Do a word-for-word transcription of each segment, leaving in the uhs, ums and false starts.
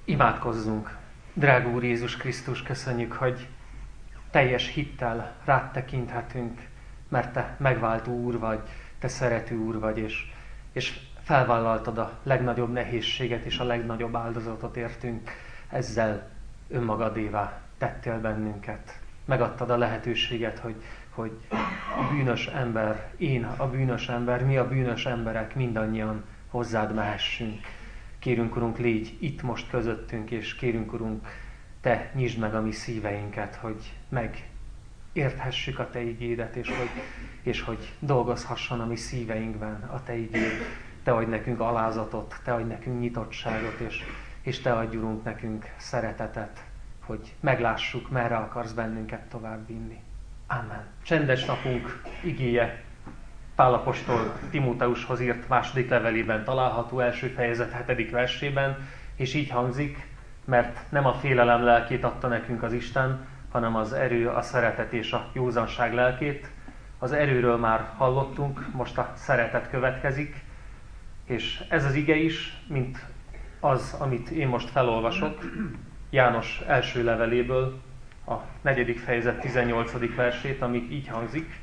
Imádkozzunk! Drága Úr Jézus Krisztus, köszönjük, hogy teljes hittel rád tekinthetünk, mert Te megváltó Úr vagy, Te szerető Úr vagy, és, és felvállaltad a legnagyobb nehézséget és a legnagyobb áldozatot értünk. Ezzel önmagadévá tettél bennünket. Megadtad a lehetőséget, hogy, hogy a bűnös ember, én a bűnös ember, mi a bűnös emberek mindannyian hozzád mehessünk. Kérünk, Urunk, légy itt most közöttünk, és kérünk, Urunk, Te nyisd meg a mi szíveinket, hogy megérthessük a Te igédet, és hogy, és hogy dolgozhasson a mi szíveinkben a Te igéd. Te adj nekünk alázatot, Te adj nekünk nyitottságot, és, és Te adj, Urunk, nekünk szeretetet, hogy meglássuk, merre akarsz bennünket tovább vinni. Amen. Csendes napunk igéje Pál apostol Timóteushoz írt második levelében található, első fejezet hetedik versében, és így hangzik, mert nem a félelem lelkét adta nekünk az Isten, hanem az erő, a szeretet és a józanság lelkét. Az erőről már hallottunk, most a szeretet következik, és ez az ige is, mint az, amit én most felolvasok, János első leveléből, a negyedik fejezet tizennyolcadik versét, ami így hangzik.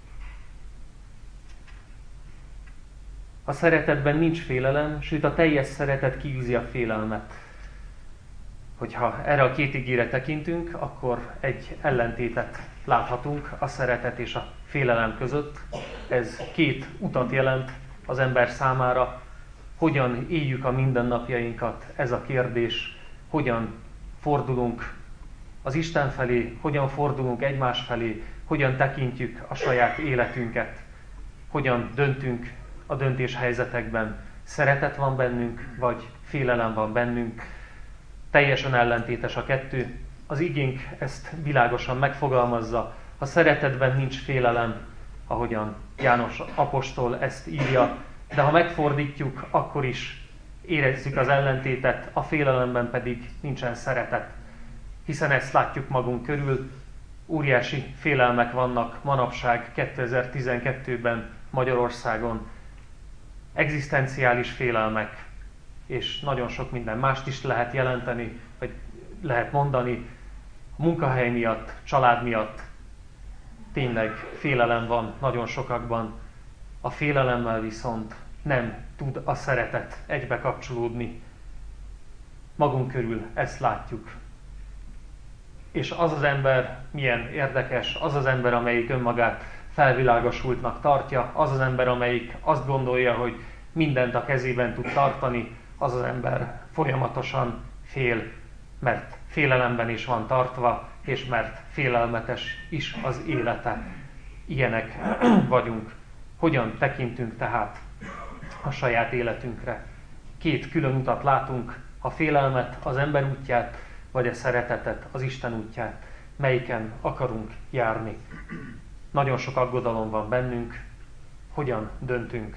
A szeretetben nincs félelem, sőt a teljes szeretet kiűzi a félelmet. Hogyha erre a két igére tekintünk, akkor egy ellentétet láthatunk a szeretet és a félelem között. Ez két utat jelent az ember számára. Hogyan éljük a mindennapjainkat, ez a kérdés. Hogyan fordulunk az Isten felé, hogyan fordulunk egymás felé, hogyan tekintjük a saját életünket, hogyan döntünk a döntéshelyzetekben. Szeretet van bennünk, vagy félelem van bennünk. Teljesen ellentétes a kettő. Az igénk ezt világosan megfogalmazza. A szeretetben nincs félelem, ahogyan János apostol ezt írja, de ha megfordítjuk, akkor is érezzük az ellentétet, a félelemben pedig nincsen szeretet. Hiszen ezt látjuk magunk körül, óriási félelmek vannak manapság kétezer-tizenkettőben Magyarországon. Egzisztenciális félelmek, és nagyon sok minden mást is lehet jelenteni, vagy lehet mondani. A munkahely miatt, család miatt tényleg félelem van nagyon sokakban. A félelemmel viszont nem tud a szeretet egybe kapcsolódni. Magunk körül ezt látjuk. És az az ember milyen érdekes, az az ember, amelyik önmagát felvilágosultnak tartja, az az ember, amelyik azt gondolja, hogy mindent a kezében tud tartani, az az ember folyamatosan fél, mert félelemben is van tartva, és mert félelmetes is az élete. Ilyenek vagyunk. Hogyan tekintünk tehát a saját életünkre? Két külön utat látunk, a félelmet, az ember útját, vagy a szeretetet, az Isten útját. Melyiken akarunk járni? Nagyon sok aggodalom van bennünk. Hogyan döntünk?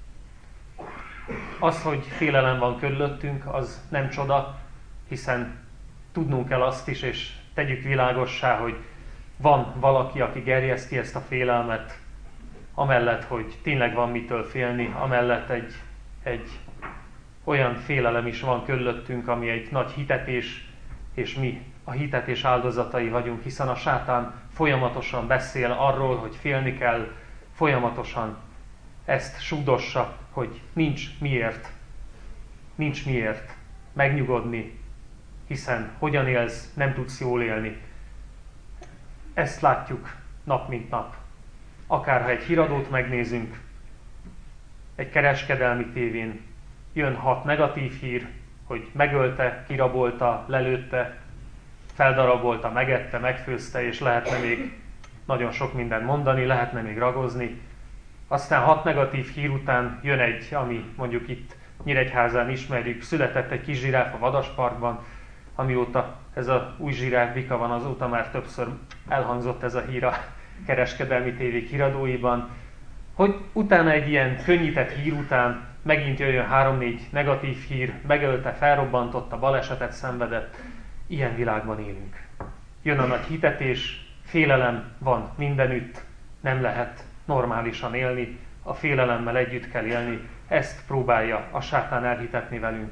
Az, hogy félelem van körülöttünk, az nem csoda, hiszen tudnunk kell azt is, és tegyük világossá, hogy van valaki, aki gerjeszti ezt a félelmet, amellett, hogy tényleg van mitől félni, amellett egy, egy olyan félelem is van körülöttünk, ami egy nagy hitetés, és mi a hitetés áldozatai vagyunk, hiszen a sátán folyamatosan beszél arról, hogy félni kell, folyamatosan ezt súdossa, hogy nincs miért, nincs miért megnyugodni, hiszen hogyan élsz, nem tudsz jól élni. Ezt látjuk nap mint nap. Akárha egy híradót megnézünk, egy kereskedelmi tévén jön hat negatív hír, hogy megölte, kirabolta, lelőtte, feldarabolta, megette, megfőzte, és lehetne még nagyon sok mindent mondani, lehetne még ragozni. Aztán hat negatív hír után jön egy, ami mondjuk itt Nyíregyházán ismerjük, született egy kis zsiráf a vadasparkban, amióta ez a új zsiráf bika van, azóta már többször elhangzott ez a hír a kereskedelmi tévék híradóiban, hogy utána egy ilyen könnyített hír után megint jöjjön három-négy negatív hír, megölte, felrobbantotta, balesetet szenvedett. Ilyen világban élünk. Jön a nagy hitetés, félelem van mindenütt, nem lehet normálisan élni, a félelemmel együtt kell élni, ezt próbálja a sátán elhitetni velünk.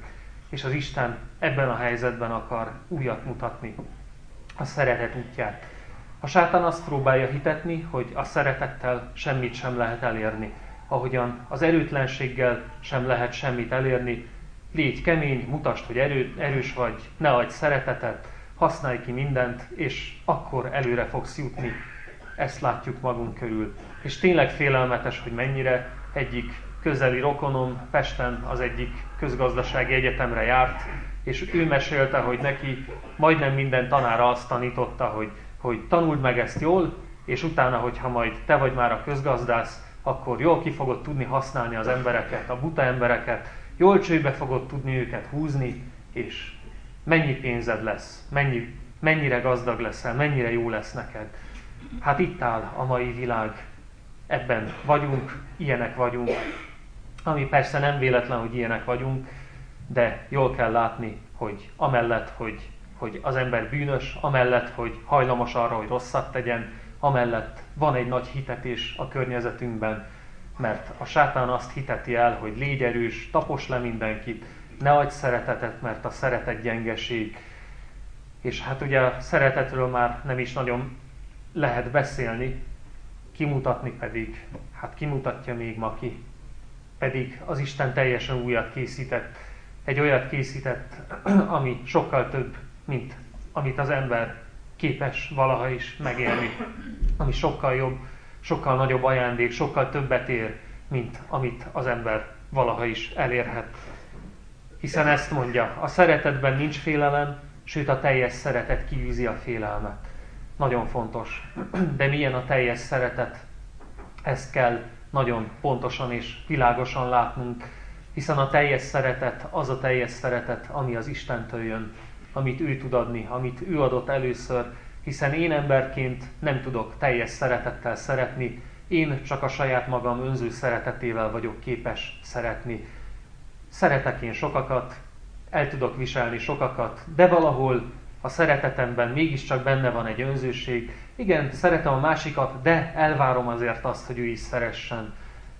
és az Isten ebben a helyzetben akar újat mutatni, a szeretet útját. A sátán azt próbálja hitetni, hogy a szeretettel semmit sem lehet elérni. Ahogyan az erőtlenséggel sem lehet semmit elérni, légy kemény, mutasd, hogy erő, erős vagy, ne adj szeretetet, használj ki mindent, és akkor előre fogsz jutni. Ezt látjuk magunk körül. És tényleg félelmetes, hogy mennyire egyik közeli rokonom Pesten az egyik közgazdasági egyetemre járt, és ő mesélte, hogy neki majdnem minden tanára azt tanította, hogy, hogy tanuld meg ezt jól, és utána, hogyha majd te vagy már a közgazdász, akkor jól ki fogod tudni használni az embereket, a buta embereket, jól csőbe fogod tudni őket húzni, és mennyi pénzed lesz, mennyi, mennyire gazdag leszel, mennyire jó lesz neked. Hát itt áll a mai világ, ebben vagyunk, ilyenek vagyunk, ami persze nem véletlen, hogy ilyenek vagyunk, de jól kell látni, hogy amellett, hogy, hogy az ember bűnös, amellett, hogy hajlamos arra, hogy rosszat tegyen, amellett van egy nagy hitetés a környezetünkben, mert a sátán azt hiteti el, hogy légy erős, taposd le mindenkit, ne adj szeretetet, mert a szeretet gyengeség. És hát ugye a szeretetről már nem is nagyon lehet beszélni, kimutatni pedig, hát kimutatja még ma ki. Pedig az Isten teljesen újat készített, egy olyat készített, ami sokkal több, mint amit az ember képes valaha is megélni. Ami sokkal jobb, sokkal nagyobb ajándék, sokkal többet ér, mint amit az ember valaha is elérhet. Hiszen ezt mondja, a szeretetben nincs félelem, sőt a teljes szeretet kiűzi a félelmet. Nagyon fontos. De milyen a teljes szeretet? Ezt kell nagyon pontosan és világosan látnunk, hiszen a teljes szeretet az a teljes szeretet, ami az Istentől jön, amit ő tud adni, amit ő adott először, hiszen én emberként nem tudok teljes szeretettel szeretni, én csak a saját magam önző szeretetével vagyok képes szeretni. Szeretek én sokakat, el tudok viselni sokakat, de valahol a szeretetemben mégiscsak benne van egy önzőség. Igen, szeretem a másikat, de elvárom azért azt, hogy ő is szeressen.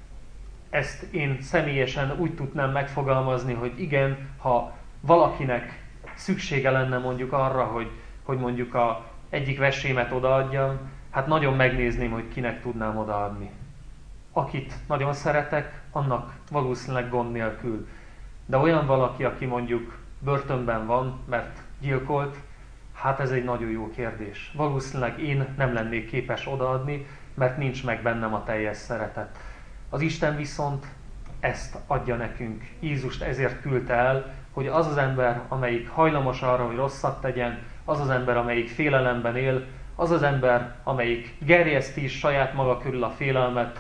Ezt én személyesen úgy tudnám megfogalmazni, hogy igen, ha valakinek szüksége lenne mondjuk arra, hogy, hogy mondjuk a egyik vesémet odaadjam, hát nagyon megnézném, hogy kinek tudnám odaadni. Akit nagyon szeretek, annak valószínűleg gond nélkül. De olyan valaki, aki mondjuk börtönben van, mert gyilkolt, hát ez egy nagyon jó kérdés. Valószínűleg én nem lennék képes odaadni, mert nincs meg bennem a teljes szeretet. Az Isten viszont ezt adja nekünk. Jézust ezért küldte el, hogy az az ember, amelyik hajlamos arra, hogy rosszat tegyen, az az ember, amelyik félelemben él, az az ember, amelyik gerjeszti is saját maga körül a félelmet,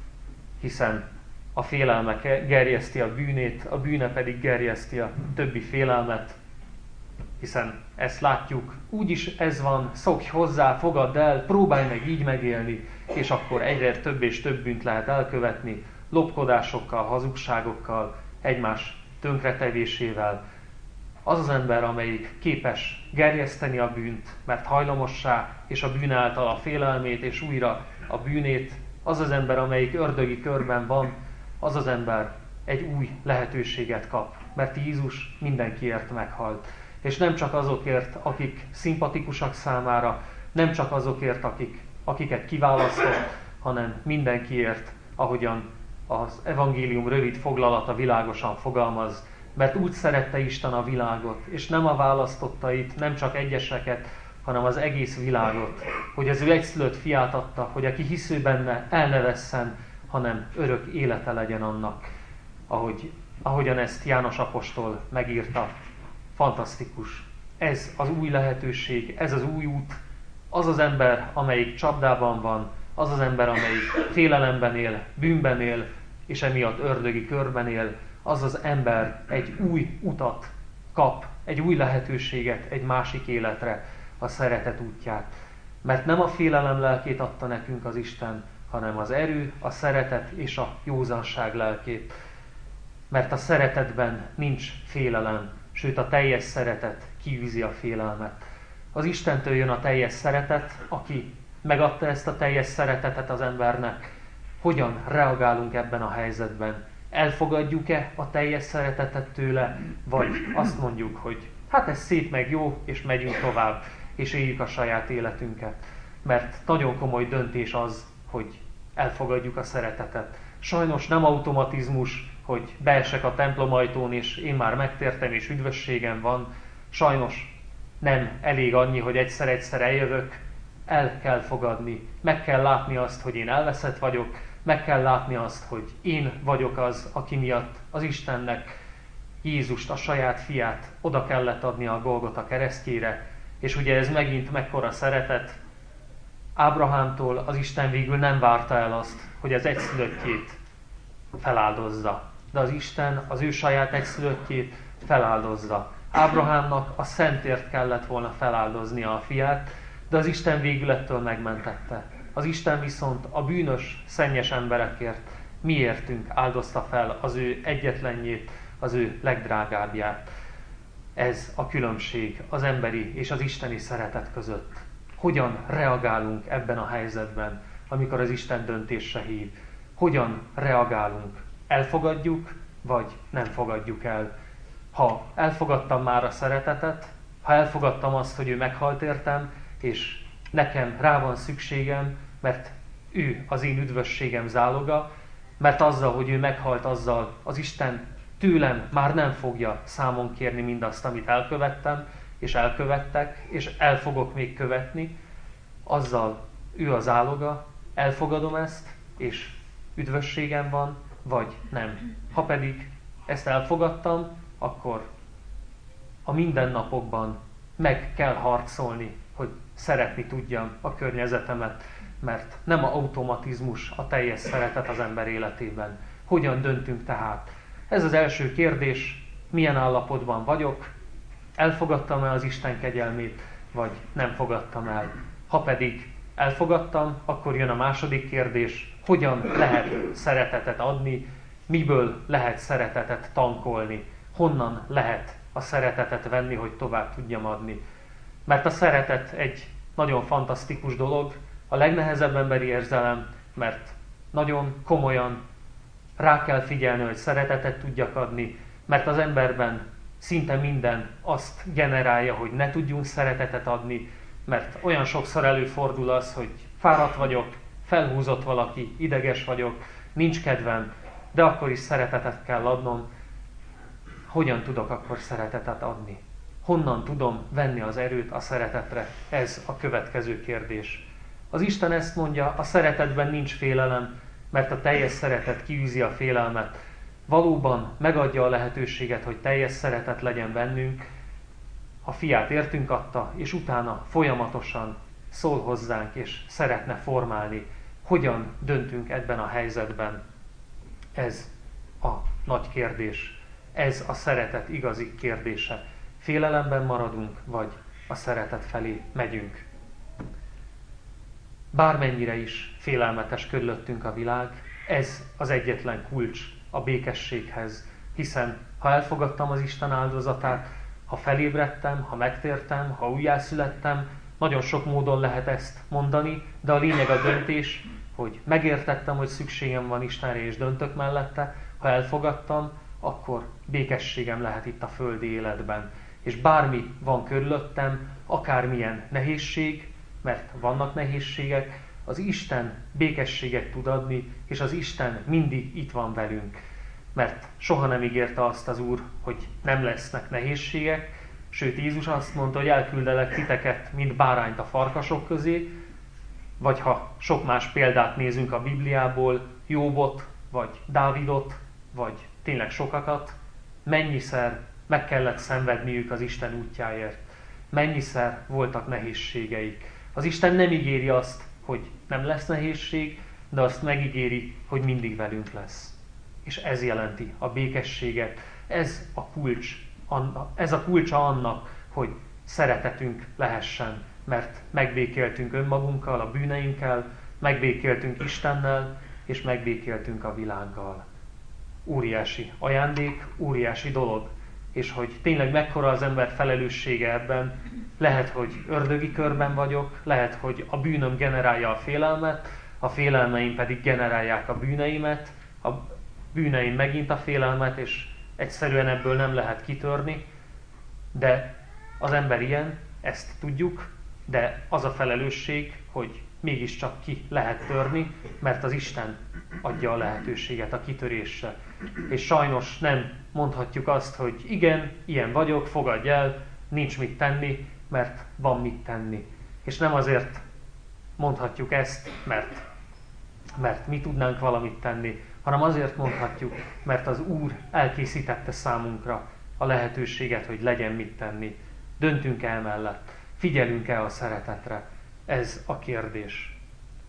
hiszen a félelme gerjeszti a bűnét, a bűne pedig gerjeszti a többi félelmet, hiszen ezt látjuk, úgyis ez van, szokj hozzá, fogadd el, próbálj meg így megélni, és akkor egyre több és több bűnt lehet elkövetni, lopkodásokkal, hazugságokkal, egymás tönkretevésével. Az az ember, amelyik képes gerjeszteni a bűnt, mert hajlamossá, és a bűn által a félelmét, és újra a bűnét, az az ember, amelyik ördögi körben van, az az ember egy új lehetőséget kap, mert Jézus mindenkiért meghalt. És nem csak azokért, akik szimpatikusak számára, nem csak azokért, akik, akiket kiválasztott, hanem mindenkiért, ahogyan az evangélium rövid foglalata világosan fogalmaz, mert úgy szerette Isten a világot, és nem a választottait, nem csak egyeseket, hanem az egész világot, hogy az ő egyszülött fiát adta, hogy aki hisző benne, el ne vesszen, hanem örök élete legyen annak, ahogy, ahogyan ezt János apostol megírta. Fantasztikus. Ez az új lehetőség, ez az új út, az az ember, amelyik csapdában van, az az ember, amelyik félelemben él, bűnben él, és emiatt ördögi körben él, az az ember egy új utat kap, egy új lehetőséget, egy másik életre, a szeretet útját. Mert nem a félelem lelkét adta nekünk az Isten, hanem az erő, a szeretet és a józanság lelkét. Mert a szeretetben nincs félelem, sőt a teljes szeretet kiűzi a félelmet. Az Istentől jön a teljes szeretet, aki megadta ezt a teljes szeretetet az embernek. Hogyan reagálunk ebben a helyzetben? Elfogadjuk-e a teljes szeretetet tőle, vagy azt mondjuk, hogy hát ez szép meg jó, és megyünk tovább, és éljük a saját életünket. Mert nagyon komoly döntés az, hogy elfogadjuk a szeretetet. Sajnos nem automatizmus, hogy beesek a templom ajtón, és én már megtértem, és üdvösségem van. Sajnos nem elég annyi, hogy egyszer-egyszer eljövök, el kell fogadni. Meg kell látni azt, hogy én elveszett vagyok, meg kell látni azt, hogy én vagyok az, aki miatt az Istennek Jézust, a saját fiát oda kellett adni a Golgota keresztjére, és ugye ez megint mekkora szeretet. Ábrahámtól az Isten végül nem várta el azt, hogy az egyszülöttjét feláldozza, de az Isten az ő saját egyszülöttjét feláldozza. Ábrahámnak a szentért kellett volna feláldoznia a fiát, de az Isten végül ettől megmentette. Az Isten viszont a bűnös, szennyes emberekért miértünk áldozta fel az ő egyetlenjét, az ő legdrágábbját. Ez a különbség az emberi és az isteni szeretet között. Hogyan reagálunk ebben a helyzetben, amikor az Isten döntésre hív? Hogyan reagálunk? Elfogadjuk, vagy nem fogadjuk el? Ha elfogadtam már a szeretetet, ha elfogadtam azt, hogy ő meghalt értem, és nekem rá van szükségem, mert ő az én üdvösségem záloga, mert azzal, hogy ő meghalt, azzal az Isten tőlem már nem fogja számon kérni mindazt, amit elkövettem, és elkövettek, és el fogok még követni, azzal ő az záloga, elfogadom ezt, és üdvösségem van, vagy nem. Ha pedig ezt elfogadtam, akkor a mindennapokban meg kell harcolni, hogy szeretni tudjam a környezetemet, mert nem a automatizmus a teljes szeretet az ember életében. Hogyan döntünk tehát? Ez az első kérdés, milyen állapotban vagyok, elfogadtam-e az Isten kegyelmét, vagy nem fogadtam el. Ha pedig elfogadtam, akkor jön a második kérdés, hogyan lehet szeretetet adni, miből lehet szeretetet tankolni, honnan lehet a szeretetet venni, hogy tovább tudjam adni. Mert a szeretet egy nagyon fantasztikus dolog, a legnehezebb emberi érzelem, mert nagyon komolyan rá kell figyelni, hogy szeretetet tudjak adni, mert az emberben szinte minden azt generálja, hogy ne tudjunk szeretetet adni, mert olyan sokszor előfordul az, hogy fáradt vagyok, felhúzott valaki, ideges vagyok, nincs kedvem, de akkor is szeretetet kell adnom. Hogyan tudok akkor szeretetet adni? Honnan tudom venni az erőt a szeretetre? Ez a következő kérdés. Az Isten ezt mondja, a szeretetben nincs félelem, mert a teljes szeretet kiűzi a félelmet. Valóban megadja a lehetőséget, hogy teljes szeretet legyen bennünk. A fiát értünk adta, és utána folyamatosan szól hozzánk, és szeretne formálni. Hogyan döntünk ebben a helyzetben? Ez a nagy kérdés. Ez a szeretet igazi kérdése. Félelemben maradunk, vagy a szeretet felé megyünk? Bármennyire is félelmetes körülöttünk a világ, ez az egyetlen kulcs a békességhez, hiszen ha elfogadtam az Isten áldozatát, ha felébredtem, ha megtértem, ha újjászülettem, nagyon sok módon lehet ezt mondani, de a lényeg a döntés, hogy megértettem, hogy szükségem van Istenre és döntök mellette, ha elfogadtam, akkor békességem lehet itt a földi életben. És bármi van körülöttem, akármilyen nehézség, mert vannak nehézségek, az Isten békességet tud adni, és az Isten mindig itt van velünk. Mert soha nem ígérte azt az Úr, hogy nem lesznek nehézségek, sőt Jézus azt mondta, hogy elküldelek titeket, mint bárányt a farkasok közé, vagy ha sok más példát nézünk a Bibliából, Jóbot, vagy Dávidot, vagy tényleg sokakat, mennyiszer meg kellett szenvedniük az Isten útjáért, mennyiszer voltak nehézségeik. Az Isten nem ígéri azt, hogy nem lesz nehézség, de azt megígéri, hogy mindig velünk lesz. És ez jelenti a békességet, ez a kulcs, ez a kulcsa annak, hogy szeretetünk lehessen, mert megbékéltünk önmagunkkal, a bűneinkkel, megbékéltünk Istennel, és megbékéltünk a világgal. Óriási ajándék, óriási dolog, és hogy tényleg mekkora az ember felelőssége ebben, lehet, hogy ördögi körben vagyok, lehet, hogy a bűnöm generálja a félelmet, a félelmeim pedig generálják a bűneimet, a bűneim megint a félelmet, és egyszerűen ebből nem lehet kitörni, de az ember ilyen, ezt tudjuk, de az a felelősség, hogy mégiscsak ki lehet törni, mert az Isten adja a lehetőséget a kitörésre. És sajnos nem mondhatjuk azt, hogy igen, ilyen vagyok, fogadj el, nincs mit tenni, mert van mit tenni. És nem azért mondhatjuk ezt, mert, mert mi tudnánk valamit tenni, hanem azért mondhatjuk, mert az Úr elkészítette számunkra a lehetőséget, hogy legyen mit tenni. Döntünk el mellett, figyelünk-e a szeretetre? Ez a kérdés.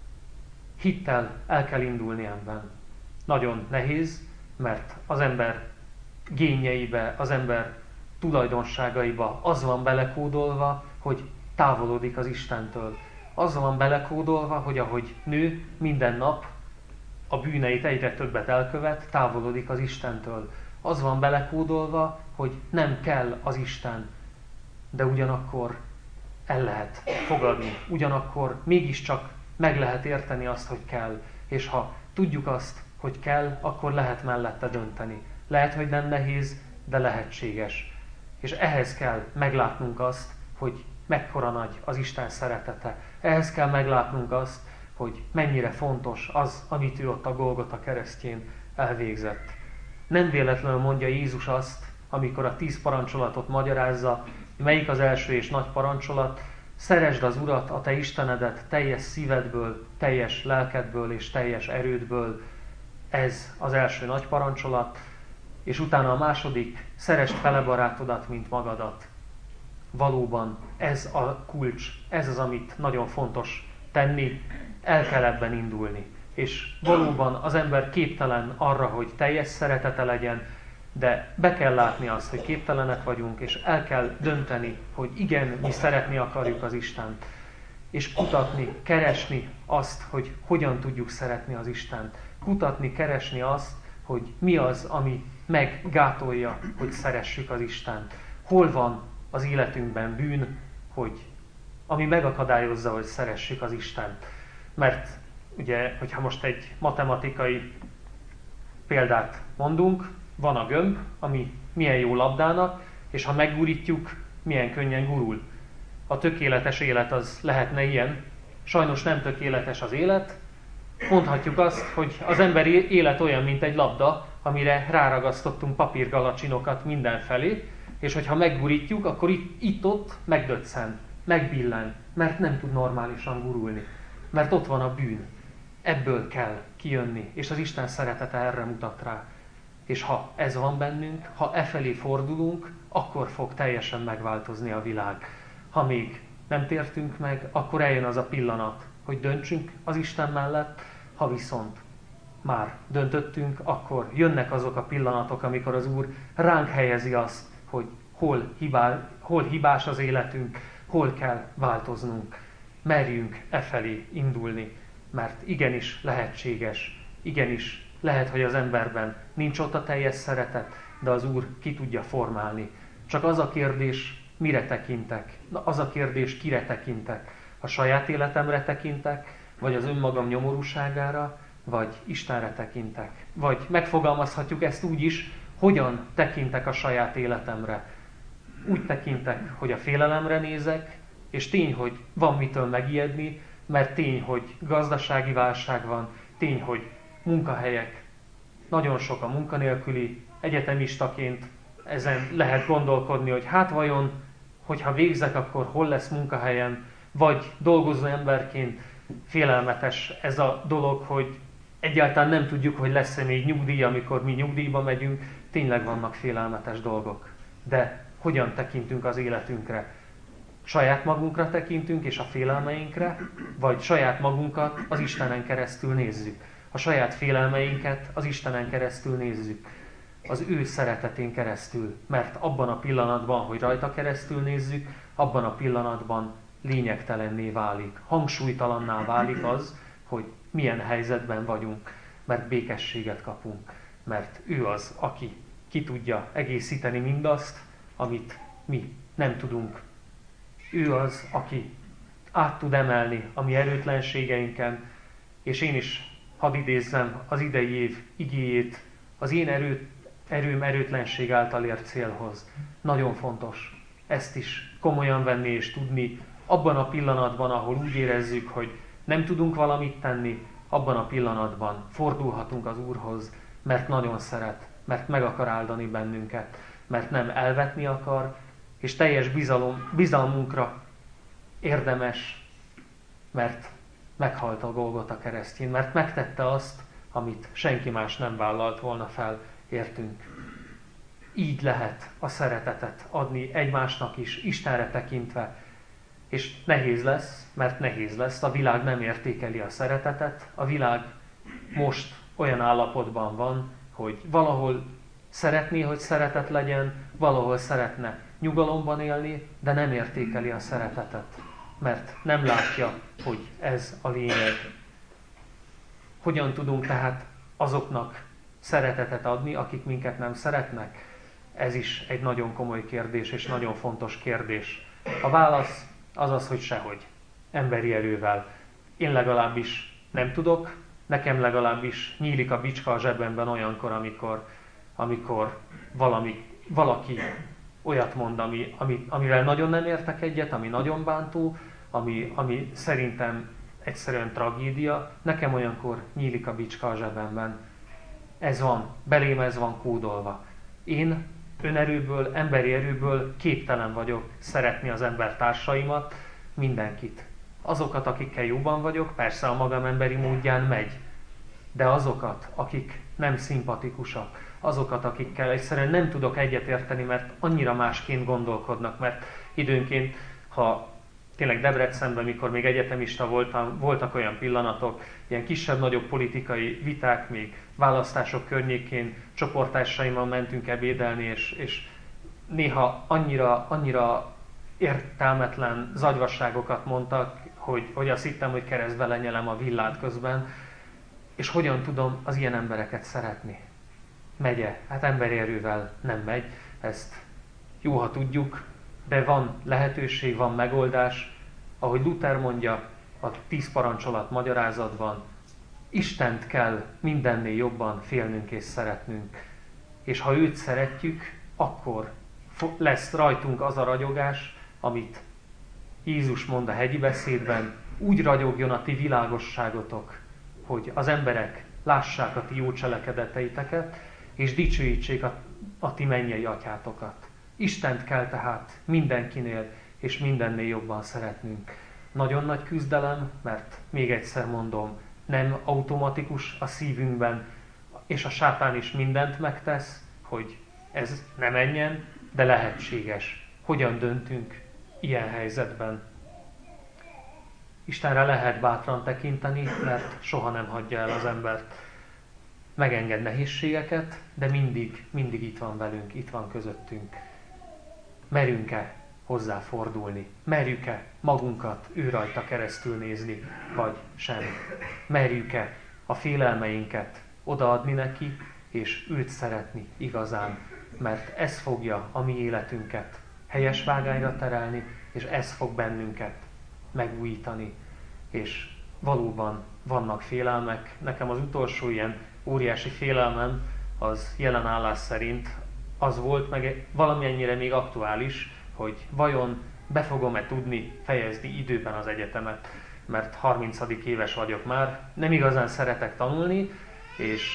Hittel el kell indulni ebben. Nagyon nehéz, mert az ember génjeibe, az ember tulajdonságaiba az van belekódolva, hogy távolodik az Istentől. Az van belekódolva, hogy ahogy nő, minden nap a bűneit egyre többet elkövet, távolodik az Istentől. Az van belekódolva, hogy nem kell az Isten, de ugyanakkor el lehet fogadni, ugyanakkor mégiscsak meg lehet érteni azt, hogy kell. És ha tudjuk azt, hogy kell, akkor lehet mellette dönteni. Lehet, hogy nem nehéz, de lehetséges. És ehhez kell meglátnunk azt, hogy mekkora nagy az Isten szeretete. Ehhez kell meglátnunk azt, hogy mennyire fontos az, amit ő ott a Golgota keresztjén elvégzett. Nem véletlenül mondja Jézus azt, amikor a tíz parancsolatot magyarázza, melyik az első és nagy parancsolat: szeresd az Urat, a te Istenedet teljes szívedből, teljes lelkedből és teljes erődből. Ez az első nagy parancsolat. És utána a második: szeresd fele barátodat, mint magadat. Valóban ez a kulcs, ez az, amit nagyon fontos tenni, el kell ebben indulni. És valóban az ember képtelen arra, hogy teljes szeretete legyen, de be kell látni azt, hogy képtelenek vagyunk, és el kell dönteni, hogy igen, mi szeretni akarjuk az Istent. És kutatni, keresni azt, hogy hogyan tudjuk szeretni az Istent. Kutatni, keresni azt, hogy mi az, ami meggátolja, hogy szeressük az Istent. Hol van az életünkben bűn, hogy, ami megakadályozza, hogy szeressük az Istent. Mert ugye, hogyha most egy matematikai példát mondunk, van a gömb, ami milyen jó labdának, és ha meggurítjuk, milyen könnyen gurul. A tökéletes élet az lehetne ilyen. Sajnos nem tökéletes az élet. Mondhatjuk azt, hogy az emberi élet olyan, mint egy labda, amire ráragasztottunk papírgalacsinokat mindenfelé, és hogyha meggurítjuk, akkor itt, itt-ott megdöccen, megbillen, mert nem tud normálisan gurulni. Mert ott van a bűn. Ebből kell kijönni, és az Isten szeretete erre mutat rá. És ha ez van bennünk, ha e felé fordulunk, akkor fog teljesen megváltozni a világ. Ha még nem tértünk meg, akkor eljön az a pillanat, hogy döntsünk az Isten mellett, ha viszont már döntöttünk, akkor jönnek azok a pillanatok, amikor az Úr ránk helyezi azt, hogy hol, hibá, hol hibás az életünk, hol kell változnunk. Merjünk e felé indulni, mert igenis lehetséges, igenis lehet, hogy az emberben nincs ott a teljes szeretet, de az Úr ki tudja formálni. Csak az a kérdés, mire tekintek? Na, az a kérdés, kire tekintek? A saját életemre tekintek, vagy az önmagam nyomorúságára, vagy Istenre tekintek? Vagy megfogalmazhatjuk ezt úgy is, hogyan tekintek a saját életemre? Úgy tekintek, hogy a félelemre nézek, és tény, hogy van mitől megijedni, mert tény, hogy gazdasági válság van, tény, hogy munkahelyek, nagyon sok a munkanélküli, egyetemistaként ezen lehet gondolkodni, hogy hát vajon, hogyha végzek, akkor hol lesz munkahelyem, vagy dolgozó emberként félelmetes ez a dolog, hogy egyáltalán nem tudjuk, hogy lesz-e még nyugdíj, amikor mi nyugdíjba megyünk, tényleg vannak félelmetes dolgok. De hogyan tekintünk az életünkre? Saját magunkra tekintünk és a félelmeinkre, vagy saját magunkat az Istenen keresztül nézzük? A saját félelmeinket az Istenen keresztül nézzük, az ő szeretetén keresztül, mert abban a pillanatban, hogy rajta keresztül nézzük, abban a pillanatban lényegtelenné válik, hangsúlytalanná válik az, hogy milyen helyzetben vagyunk, mert békességet kapunk, mert ő az, aki ki tudja egészíteni mindazt, amit mi nem tudunk. Ő az, aki át tud emelni a mi erőtlenségeinken, és én is hadd idézzem az idei év igéjét, az én erő, erőm erőtlenség által ért célhoz. Nagyon fontos ezt is komolyan venni és tudni, abban a pillanatban, ahol úgy érezzük, hogy nem tudunk valamit tenni, abban a pillanatban fordulhatunk az Úrhoz, mert nagyon szeret, mert meg akar áldani bennünket, mert nem elvetni akar, és teljes bizalom, bizalmunkra érdemes, mert meghalt a Golgota keresztjén, mert megtette azt, amit senki más nem vállalt volna fel, értünk. Így lehet a szeretetet adni egymásnak is, Istenre tekintve. És nehéz lesz, mert nehéz lesz, a világ nem értékeli a szeretetet, a világ most olyan állapotban van, hogy valahol szeretné, hogy szeretet legyen, valahol szeretne nyugalomban élni, de nem értékeli a szeretetet, mert nem látja, hogy ez a lényeg. Hogyan tudunk tehát azoknak szeretetet adni, akik minket nem szeretnek? Ez is egy nagyon komoly kérdés, és nagyon fontos kérdés. A válasz az az, hogy sehogy. Emberi erővel. Én legalábbis nem tudok, nekem legalábbis nyílik a bicska a zsebemben olyankor, amikor, amikor valami, valaki olyat mond, ami, ami, amivel nagyon nem értek egyet, ami nagyon bántó, ami, ami szerintem egyszerűen tragédia. Nekem olyankor nyílik a bicska a zsebemben. Ez van, belém ez van kódolva. Én önerőből, emberi erőből képtelen vagyok szeretni az embertársaimat, mindenkit. Azokat, akikkel jobban vagyok, persze a magam emberi módján megy, de azokat, akik nem szimpatikusak, azokat, akikkel egyszerűen nem tudok egyetérteni, mert annyira másként gondolkodnak, mert időnként, ha tényleg Debrecenben, mikor még egyetemista voltam, voltak olyan pillanatok, ilyen kisebb-nagyobb politikai viták, még választások környékén csoporttársaimmal mentünk ebédelni, és, és néha annyira, annyira értelmetlen zagyvasságokat mondtak, hogy, hogy azt hittem, hogy keresztbe lenyelem a villát közben, és hogyan tudom az ilyen embereket szeretni? Megye? Hát emberi erővel nem megy, ezt jó, ha tudjuk, de van lehetőség, van megoldás. Ahogy Luther mondja a tíz parancsolat magyarázatban, Istent kell mindennél jobban félnünk és szeretnünk. És ha őt szeretjük, akkor lesz rajtunk az a ragyogás, amit Jézus mond a hegyi beszédben, úgy ragyogjon a ti világosságotok, hogy az emberek lássák a ti jó cselekedeteiteket, és dicsőítsék a, a ti mennyei atyátokat. Istent kell tehát mindenkinél és mindennél jobban szeretnünk. Nagyon nagy küzdelem, mert még egyszer mondom, nem automatikus a szívünkben, és a sátán is mindent megtesz, hogy ez ne menjen, de lehetséges. Hogyan döntünk ilyen helyzetben? Istenre lehet bátran tekinteni, mert soha nem hagyja el az embert. Megenged nehézségeket, de mindig, mindig itt van velünk, itt van közöttünk. Merünk-e hozzá fordulni? Merjük-e magunkat ő rajta keresztül nézni, vagy sem? Merjük-e a félelmeinket odaadni neki, és őt szeretni igazán? Mert ez fogja a mi életünket helyes vágányra terelni, és ez fog bennünket megújítani. És valóban vannak félelmek. Nekem az utolsó ilyen óriási félelmem az jelen állás szerint az volt, meg valamennyire még aktuális, hogy vajon be fogom-e tudni fejezni időben az egyetemet, mert harmincadik éves vagyok már, nem igazán szeretek tanulni, és,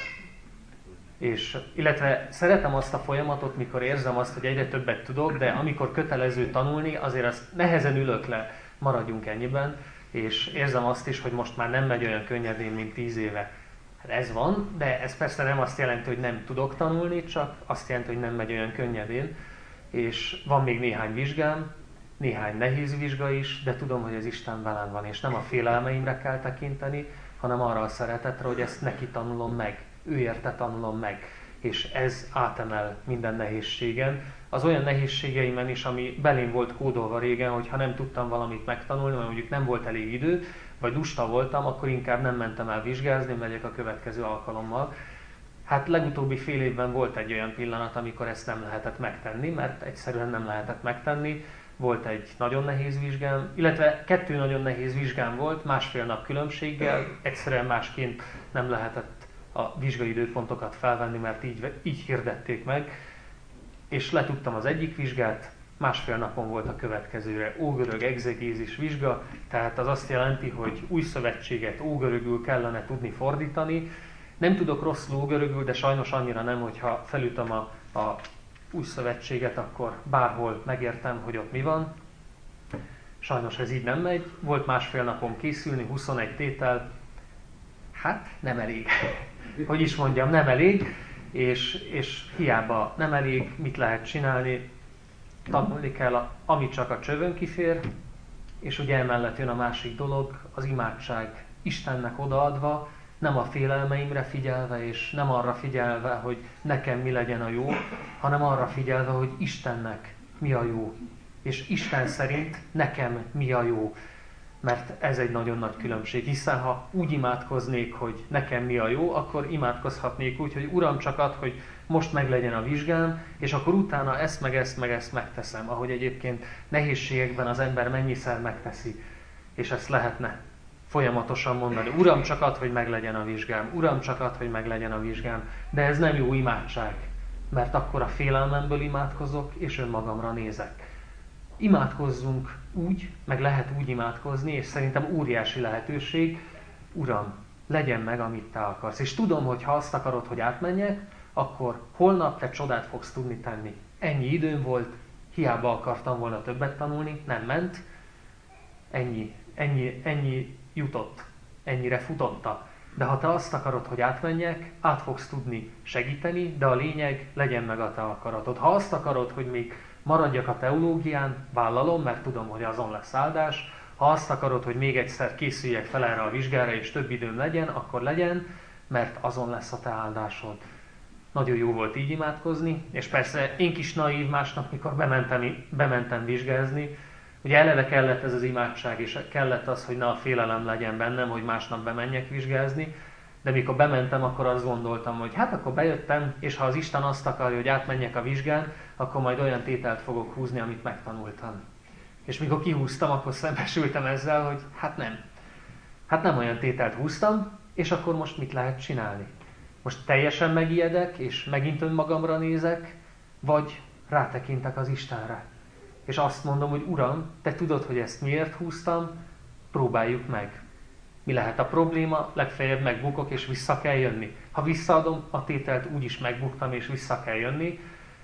és illetve szeretem azt a folyamatot, mikor érzem azt, hogy egyre többet tudok, de amikor kötelező tanulni, azért azt nehezen ülök le, maradjunk ennyiben, és érzem azt is, hogy most már nem megy olyan könnyedén, mint tíz éve. Hát ez van, de ez persze nem azt jelenti, hogy nem tudok tanulni, csak azt jelenti, hogy nem megy olyan könnyedén. És van még néhány vizsgám, néhány nehéz vizsga is, de tudom, hogy az Isten velem van, és nem a félelmeimre kell tekinteni, hanem arra a szeretetre, hogy ezt neki tanulom meg, ő érte tanulom meg. És ez átemel minden nehézségen. Az olyan nehézségeimen is, ami belém volt kódolva régen, hogy ha nem tudtam valamit megtanulni, vagy mondjuk nem volt elég idő, vagy lusta voltam, akkor inkább nem mentem el vizsgázni, megyek a következő alkalommal. Hát legutóbbi fél évben volt egy olyan pillanat, amikor ezt nem lehetett megtenni, mert egyszerűen nem lehetett megtenni. Volt egy nagyon nehéz vizsgám, illetve kettő nagyon nehéz vizsgám volt, másfél nap különbséggel, egyszerűen másként nem lehetett a vizsgai időpontokat felvenni, mert így, így hirdették meg. És letudtam az egyik vizsgát, másfél napon volt a következőre ógörög egzegézis vizsga, tehát az azt jelenti, hogy új szövetséget ógörögül kellene tudni fordítani. Nem tudok rosszul ógörögül, de sajnos annyira nem, hogyha felütöm a, a új szövetséget, akkor bárhol megértem, hogy ott mi van. Sajnos ez így nem megy. Volt másfél napom készülni, huszonegy tétel. Hát nem elég. Hogy is mondjam, nem elég. És, és hiába nem elég, mit lehet csinálni? Tanulni kell, amit csak a csövön kifér, és ugye emellett jön a másik dolog, az imádság Istennek odaadva, nem a félelmeimre figyelve, és nem arra figyelve, hogy nekem mi legyen a jó, hanem arra figyelve, hogy Istennek mi a jó, és Isten szerint nekem mi a jó. Mert ez egy nagyon nagy különbség, hiszen ha úgy imádkoznék, hogy nekem mi a jó, akkor imádkozhatnék úgy, hogy Uram, csak add, hogy most meglegyen a vizsgám, és akkor utána ezt meg ezt meg ezt megteszem, ahogy egyébként nehézségekben az ember mennyiszer megteszi, és ezt lehetne folyamatosan mondani. Uram, csak add, hogy meglegyen a vizsgám, Uram, csak add, hogy meglegyen a vizsgám, de ez nem jó imádság, mert akkor a félelmemből imádkozok, és önmagamra nézek. Imádkozzunk úgy, meg lehet úgy imádkozni, és szerintem óriási lehetőség, Uram, legyen meg, amit Te akarsz. És tudom, hogy ha azt akarod, hogy átmenjek, akkor holnap Te csodát fogsz tudni tenni. Ennyi időm volt, hiába akartam volna többet tanulni, nem ment, ennyi, ennyi, ennyi jutott, ennyire futotta. De ha Te azt akarod, hogy átmenjek, át fogsz tudni segíteni, de a lényeg, legyen meg a Te akaratod. Ha azt akarod, hogy még maradjak a teológián, vállalom, mert tudom, hogy azon lesz áldás. Ha azt akarod, hogy még egyszer készüljek fel erre a vizsgára, és több időm legyen, akkor legyen, mert azon lesz a te áldásod. Nagyon jó volt így imádkozni, és persze én kis naív másnap, mikor bementem, bementem vizsgázni, ugye eleve kellett ez az imádság, és kellett az, hogy ne a félelem legyen bennem, hogy másnap bemenjek vizsgázni, de mikor bementem, akkor azt gondoltam, hogy hát akkor bejöttem, és ha az Isten azt akarja, hogy átmenjek a vizsgán, akkor majd olyan tételt fogok húzni, amit megtanultam. És mikor kihúztam, akkor szembesültem ezzel, hogy hát nem. Hát nem olyan tételt húztam, és akkor most mit lehet csinálni? Most teljesen megijedek, és megint önmagamra nézek, vagy rátekintek az Istenre. És azt mondom, hogy Uram, Te tudod, hogy ezt miért húztam, próbáljuk meg. Mi lehet a probléma? Legfeljebb megbukok, és vissza kell jönni. Ha visszaadom a tételt, úgyis megbuktam, és vissza kell jönni.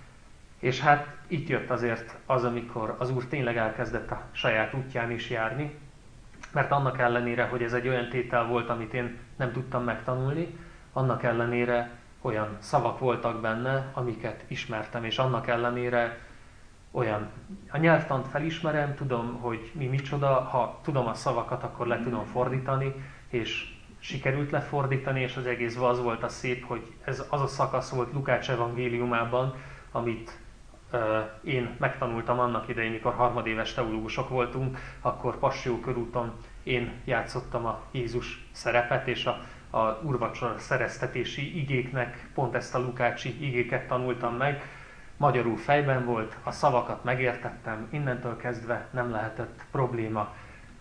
És hát itt jött azért az, amikor az Úr tényleg elkezdett a saját útján is járni, mert annak ellenére, hogy ez egy olyan tétel volt, amit én nem tudtam megtanulni, annak ellenére olyan szavak voltak benne, amiket ismertem, és annak ellenére olyan, a nyelvtant felismerem, tudom, hogy mi micsoda, ha tudom a szavakat, akkor le tudom fordítani, és sikerült lefordítani, és az egészben az volt a szép, hogy ez az a szakasz volt Lukács evangéliumában, amit uh, én megtanultam annak idején, mikor harmadéves teológusok voltunk, akkor Passió körúton én játszottam a Jézus szerepet, és a, a úrvacsora szereztetési igéknek pont ezt a lukácsi igéket tanultam meg. Magyarul fejben volt, a szavakat megértettem, innentől kezdve nem lehetett probléma.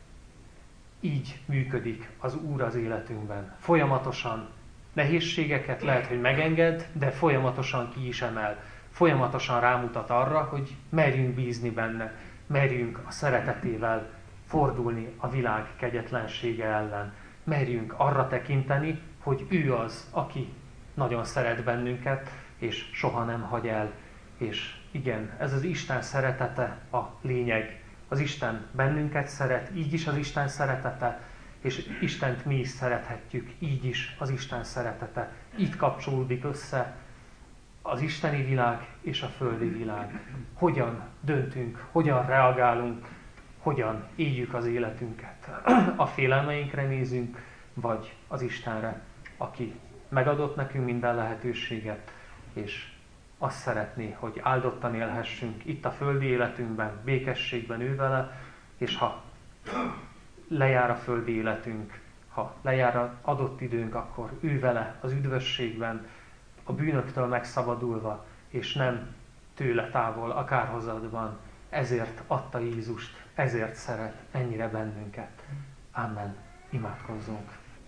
Így működik az Úr az életünkben. Folyamatosan nehézségeket lehet, hogy megenged, de folyamatosan ki is emel. Folyamatosan rámutat arra, hogy merjünk bízni benne, merjünk a szeretetével fordulni a világ kegyetlensége ellen. Merjünk arra tekinteni, hogy ő az, aki nagyon szeret bennünket, és soha nem hagy el. És igen, ez az Isten szeretete a lényeg. Az Isten bennünket szeret, így is az Isten szeretete, és Istent mi is szerethetjük, így is az Isten szeretete. Itt kapcsolódik össze az isteni világ és a földi világ. Hogyan döntünk, hogyan reagálunk, hogyan éljük az életünket. A félelmeinkre nézünk, vagy az Istenre, aki megadott nekünk minden lehetőséget, és azt szeretné, hogy áldottan élhessünk itt a földi életünkben, békességben ő vele, és ha lejár a földi életünk, ha lejár az adott időnk, akkor ő vele az üdvösségben, a bűnöktől megszabadulva, és nem tőle távol a kárhozatban. Ezért adta Jézust, ezért szeret ennyire bennünket. Amen. Imádkozzunk.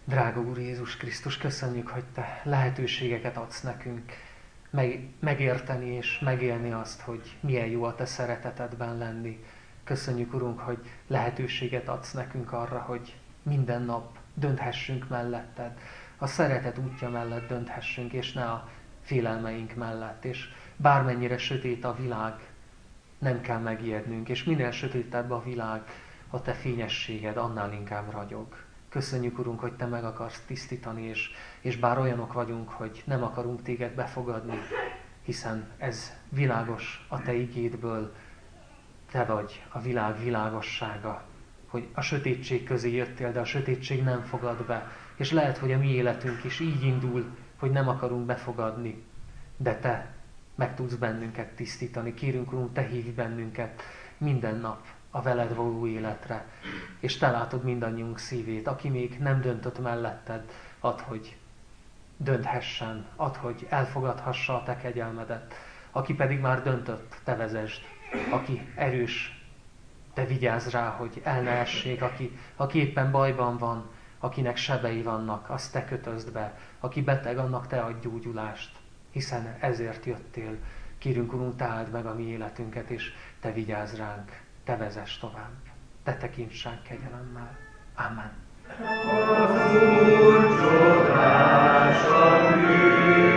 Drága Úr Jézus Krisztus, köszönjük, hogy Te lehetőségeket adsz nekünk meg, megérteni és megélni azt, hogy milyen jó a Te szeretetedben lenni. Köszönjük, Urunk, hogy lehetőséget adsz nekünk arra, hogy minden nap dönthessünk melletted, a szeretet útja mellett dönthessünk, és ne a félelmeink mellett. És bármennyire sötét a világ, nem kell megijednünk, és minél sötétebb a világ, a Te fényességed annál inkább ragyog. Köszönjük, Urunk, hogy Te meg akarsz tisztítani, és, és bár olyanok vagyunk, hogy nem akarunk Téged befogadni, hiszen ez világos a Te igédből, Te vagy a világ világossága, hogy a sötétség közé jöttél, de a sötétség nem fogad be. És lehet, hogy a mi életünk is így indul, hogy nem akarunk befogadni, de Te meg tudsz bennünket tisztítani. Kérünk, Urunk, Te hívj bennünket minden nap a veled való életre, és Te látod mindannyiunk szívét. Aki még nem döntött melletted, add, hogy dönthessen, add, hogy elfogadhassa a Te kegyelmedet. Aki pedig már döntött, Te vezesd. Aki erős, Te vigyázz rá, hogy el ne essék. Aki, aki éppen bajban van, akinek sebei vannak, azt Te kötözd be. Aki beteg, annak Te adj gyógyulást, hiszen ezért jöttél. Kérünk, Urunk, Te áld meg a mi életünket, és Te vigyázz ránk. Te vezess tovább. Te tekints ránk kegyelemmel. Amen. Az Úr csodása